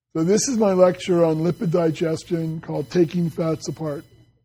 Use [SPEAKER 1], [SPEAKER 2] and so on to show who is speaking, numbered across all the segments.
[SPEAKER 1] So this is my lecture on lipid digestion called Taking Fats Apart.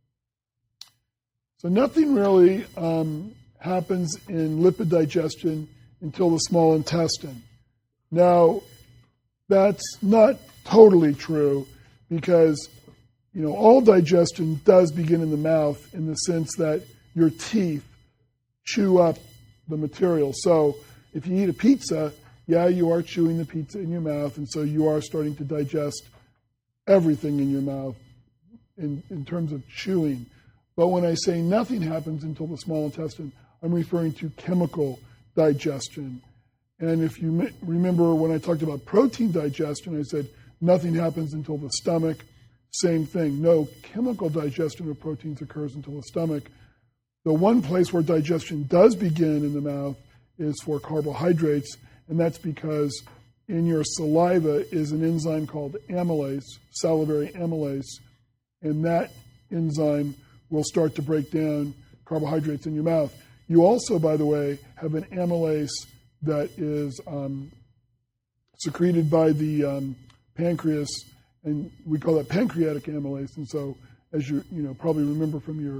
[SPEAKER 1] So nothing really happens in lipid digestion until the small intestine. Now, that's not totally true because, all digestion does begin in the mouth in the sense that your teeth chew up the material. So if you eat a pizza, you are chewing the pizza in your mouth, and so you are starting to digest everything in your mouth in terms of chewing. But when I say nothing happens until the small intestine, I'm referring to chemical digestion. And if you remember when I talked about protein digestion, I said nothing happens until the stomach. Same thing. No chemical digestion of proteins occurs until the stomach. The one place where digestion does begin in the mouth is for carbohydrates, and that's because in your saliva is an enzyme called amylase, salivary amylase, and that enzyme will start to break down carbohydrates in your mouth. You also, by the way, have an amylase that is secreted by the pancreas, and we call that pancreatic amylase. And so, as you probably remember from your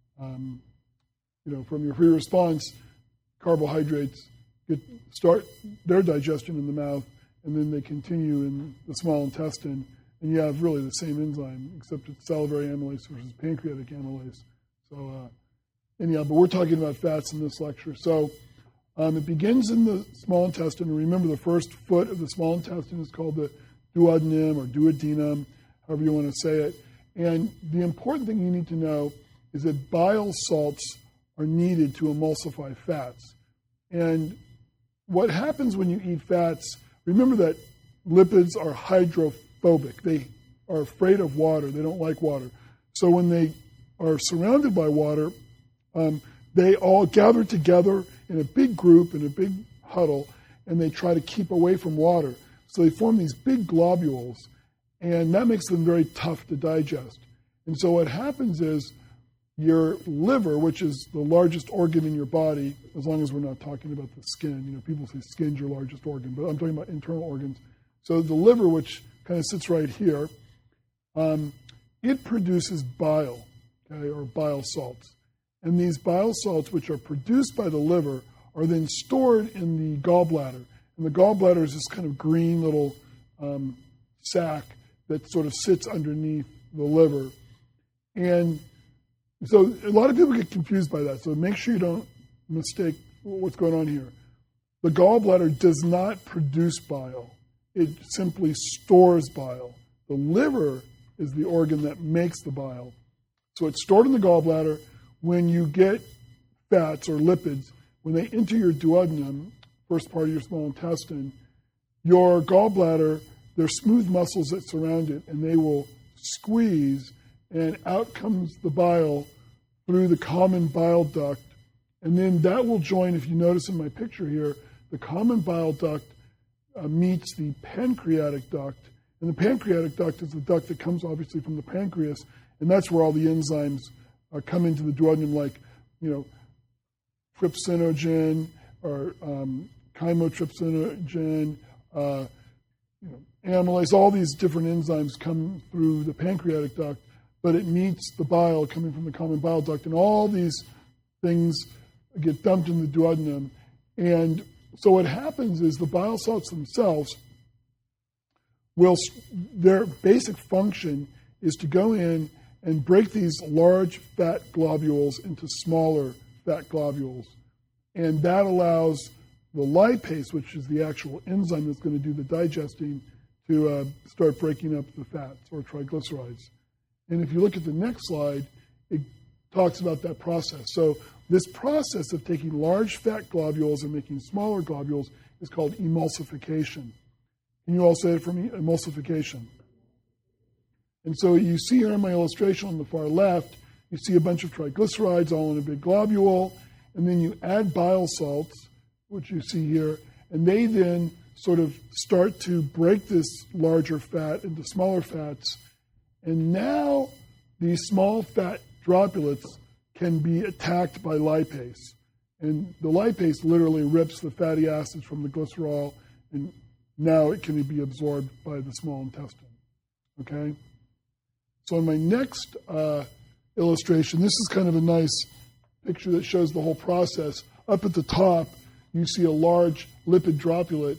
[SPEAKER 1] free response, carbohydrates start their digestion in the mouth, and then they continue in the small intestine, and you have really the same enzyme, except it's salivary amylase versus pancreatic amylase. So anyhow, but we're talking about fats in this lecture. So it begins in the small intestine, and remember the first foot of the small intestine is called the duodenum or duodenum, however you want to say it. And the important thing you need to know is that bile salts are needed to emulsify fats. And what happens when you eat fats, remember that lipids are hydrophobic. They are afraid of water. They don't like water. So when they are surrounded by water, they all gather together in a big group, in a big huddle, and they try to keep away from water. So they form these big globules, and that makes them very tough to digest. And so what happens is your liver, which is the largest organ in your body, as long as we're not talking about the skin. People say skin's your largest organ, but I'm talking about internal organs. So the liver, which kind of sits right here, it produces bile, or bile salts. And these bile salts, which are produced by the liver, are then stored in the gallbladder. And the gallbladder is this kind of green little sac that sort of sits underneath the liver. And so a lot of people get confused by that. So make sure you don't mistake what's going on here. The gallbladder does not produce bile. It simply stores bile. The liver is the organ that makes the bile. So it's stored in the gallbladder. When you get fats or lipids, when they enter your duodenum, first part of your small intestine, your gallbladder, there's smooth muscles that surround it, and they will squeeze, and out comes the bile through the common bile duct. And then that will join, if you notice in my picture here, the common bile duct meets the pancreatic duct. And the pancreatic duct is the duct that comes obviously from the pancreas, and that's where all the enzymes come into the duodenum, like, trypsinogen or chymotrypsinogen, amylase, all these different enzymes come through the pancreatic duct, but it meets the bile coming from the common bile duct, and all these things get dumped in the duodenum. And so what happens is the bile salts themselves their basic function is to go in and break these large fat globules into smaller fat globules. And that allows the lipase, which is the actual enzyme that's going to do the digesting, to start breaking up the fats or triglycerides. And if you look at the next slide, it talks about that process. So this process of taking large fat globules and making smaller globules is called emulsification. Can you all say it for me? Emulsification. And so you see here in my illustration on the far left, you see a bunch of triglycerides all in a big globule, and then you add bile salts, which you see here, and they then sort of start to break this larger fat into smaller fats. And now these small fat droplets can be attacked by lipase. And the lipase literally rips the fatty acids from the glycerol and now it can be absorbed by the small intestine. Okay? So in my next illustration, this is kind of a nice picture that shows the whole process. Up at the top, you see a large lipid droplet,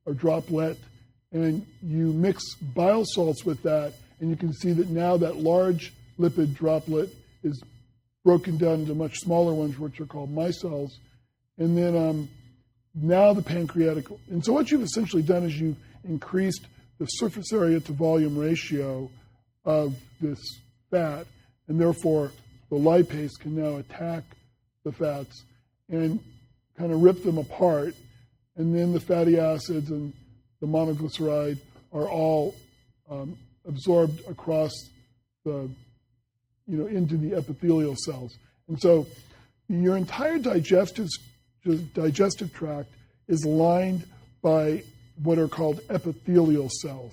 [SPEAKER 1] and you mix bile salts with that, and you can see that now that large lipid droplet is broken down into much smaller ones, which are called micelles. And then now the pancreatic, and so what you've essentially done is you've increased the surface area to volume ratio of this fat, and therefore the lipase can now attack the fats and kind of rip them apart, and then the fatty acids and the monoglyceride are all absorbed across the, into the epithelial cells. And so your entire digestive tract is lined by what are called epithelial cells,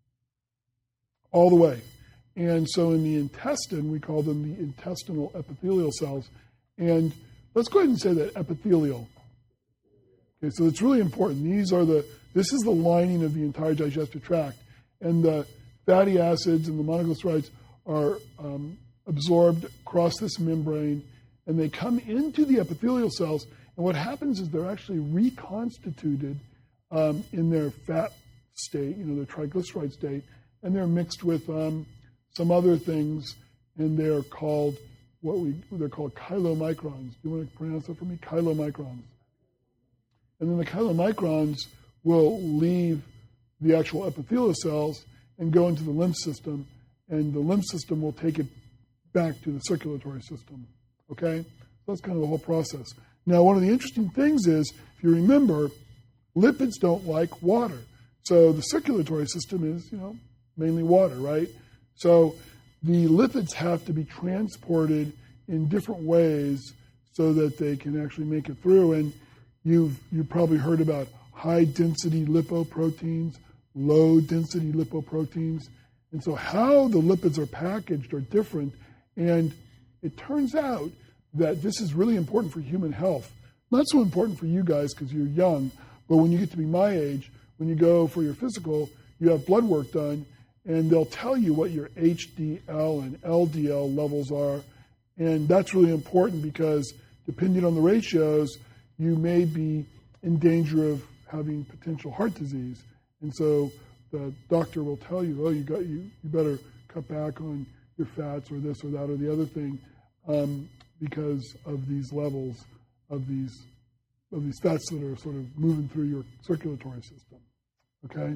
[SPEAKER 1] all the way. And so in the intestine, we call them the intestinal epithelial cells. And let's go ahead and say that epithelial. Okay, so it's really important. This is the lining of the entire digestive tract. And the fatty acids and the monoglycerides are absorbed across this membrane, and they come into the epithelial cells. And what happens is they're actually reconstituted in their fat state, their triglyceride state, and they're mixed with some other things, and they're called chylomicrons. Do you want to pronounce that for me? Chylomicrons. And then the chylomicrons will leave the actual epithelial cells and go into the lymph system, and the lymph system will take it back to the circulatory system. Okay? So that's kind of the whole process. Now, one of the interesting things is, if you remember, lipids don't like water. So the circulatory system is, mainly water, right? So the lipids have to be transported in different ways so that they can actually make it through. And you've probably heard about high-density lipoproteins, low-density lipoproteins. And so how the lipids are packaged are different. And it turns out that this is really important for human health. Not so important for you guys because you're young, but when you get to be my age, when you go for your physical, you have blood work done, and they'll tell you what your HDL and LDL levels are. And that's really important because depending on the ratios, you may be in danger of having potential heart disease. And so the doctor will tell you, you better cut back on your fats or this or that or the other thing because of these levels of these fats that are sort of moving through your circulatory system. Okay?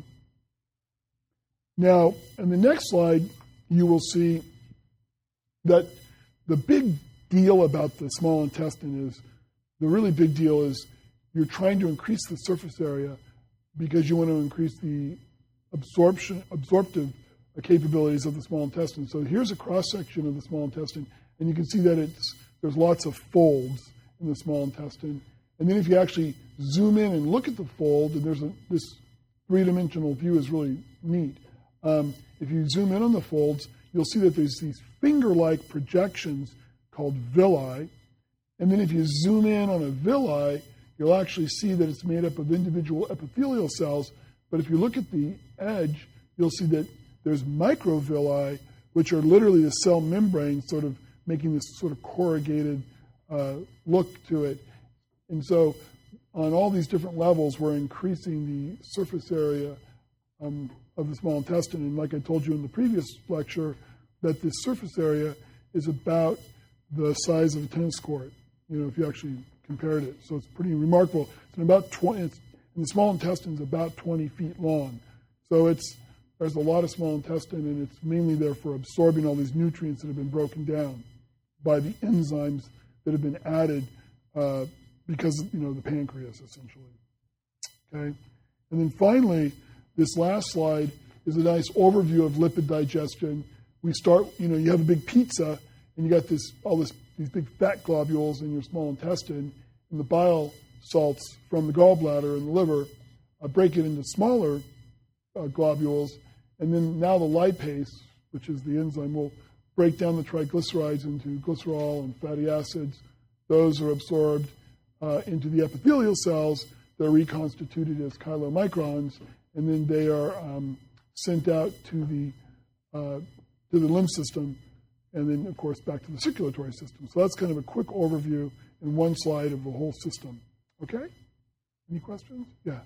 [SPEAKER 1] Now, in the next slide, you will see that the big deal about the small intestine is, the really big deal is you're trying to increase the surface area because you want to increase the absorptive capabilities of the small intestine. So here's a cross-section of the small intestine, and you can see that there's lots of folds in the small intestine. And then if you actually zoom in and look at the fold, and this three-dimensional view is really neat. If you zoom in on the folds, you'll see that there's these finger-like projections called villi. And then if you zoom in on a villi, you'll actually see that it's made up of individual epithelial cells. But if you look at the edge, you'll see that there's microvilli, which are literally the cell membrane sort of making this sort of corrugated look to it. And so on all these different levels, we're increasing the surface area of the small intestine. And like I told you in the previous lecture, that this surface area is about the size of a tennis court, if you actually compared it. So it's pretty remarkable. It's about 20, and the small intestine is about 20 feet long. So there's a lot of small intestine, and it's mainly there for absorbing all these nutrients that have been broken down by the enzymes that have been added because of, the pancreas, essentially. Okay? And then finally, this last slide is a nice overview of lipid digestion. We start, you have a big pizza, and you got these big fat globules in your small intestine, and the bile salts from the gallbladder and the liver break it into smaller globules, and then now the lipase, which is the enzyme, will break down the triglycerides into glycerol and fatty acids. Those are absorbed into the epithelial cells. They're reconstituted as chylomicrons, and then they are sent out to the lymph system, and then, of course, back to the circulatory system. So that's kind of a quick overview in one slide of the whole system. Okay? Any questions? Yeah.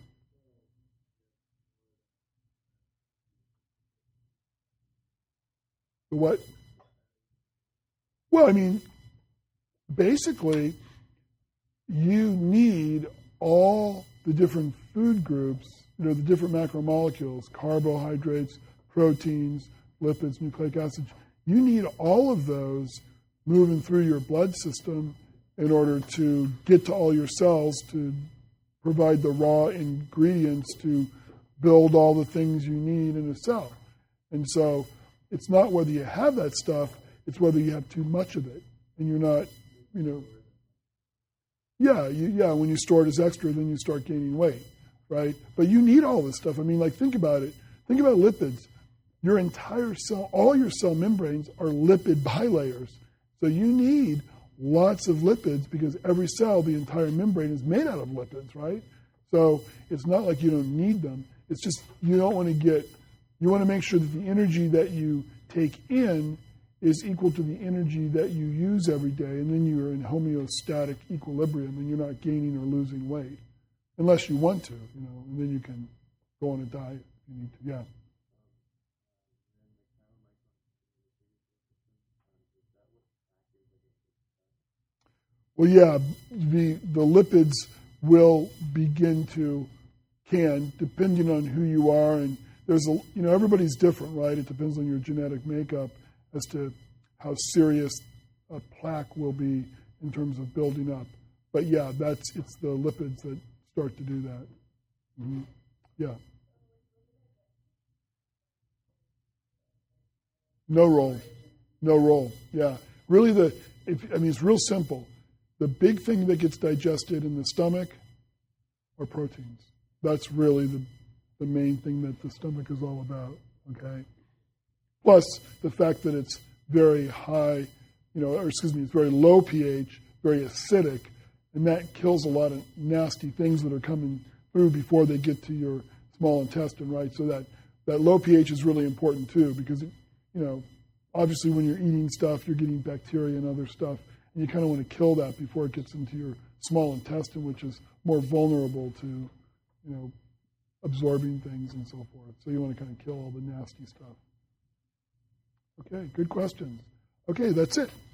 [SPEAKER 1] The what? Well, I mean, basically, you need all the different food groups, the different macromolecules, carbohydrates, proteins, lipids, nucleic acids. You need all of those moving through your blood system in order to get to all your cells to provide the raw ingredients to build all the things you need in a cell. And so it's not whether you have that stuff, it's whether you have too much of it. And you're not, when you store it as extra, then you start gaining weight, right? But you need all this stuff. I mean, like, think about it. Think about lipids. Your entire cell, all your cell membranes are lipid bilayers. So you need lots of lipids because every cell, the entire membrane is made out of lipids, right? So it's not like you don't need them. It's just you want to make sure that the energy that you take in is equal to the energy that you use every day, and then you're in homeostatic equilibrium and you're not gaining or losing weight, unless you want to, and then you can go on a diet if you need to, yeah. Well, yeah, the lipids will can, depending on who you are, and there's everybody's different, right? It depends on your genetic makeup as to how serious a plaque will be in terms of building up. But yeah, it's the lipids that start to do that. Mm-hmm. Yeah. No role. Yeah. Really, it's real simple. The big thing that gets digested in the stomach are proteins. That's really the main thing that the stomach is all about, okay? Plus the fact that it's very high, it's very low pH, very acidic, and that kills a lot of nasty things that are coming through before they get to your small intestine, right? So that low pH is really important too because, obviously when you're eating stuff, you're getting bacteria and other stuff, and you kind of want to kill that before it gets into your small intestine, which is more vulnerable to, absorbing things and so forth. So you want to kind of kill all the nasty stuff. Okay, good questions. Okay, that's it.